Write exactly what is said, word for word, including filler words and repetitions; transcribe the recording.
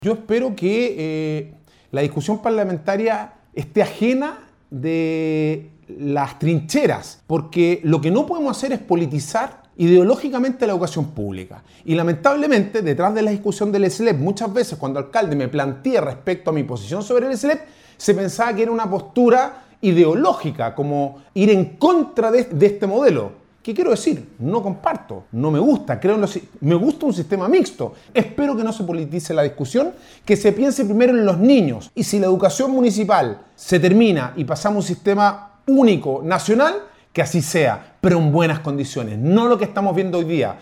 Yo espero que eh, la discusión parlamentaria esté ajena de las trincheras, porque lo que no podemos hacer es politizar ideológicamente la educación pública. Y lamentablemente, detrás de la discusión del S L E P, muchas veces cuando el alcalde me planteé respecto a mi posición sobre el S L E P, se pensaba que era una postura ideológica, como ir en contra de, de este modelo. ¿Qué quiero decir? No comparto, no me gusta, creo en los, me gusta un sistema mixto. Espero que no se politice la discusión, que se piense primero en los niños. Y si la educación municipal se termina y pasamos a un sistema único, nacional, que así sea, pero en buenas condiciones, no lo que estamos viendo hoy día.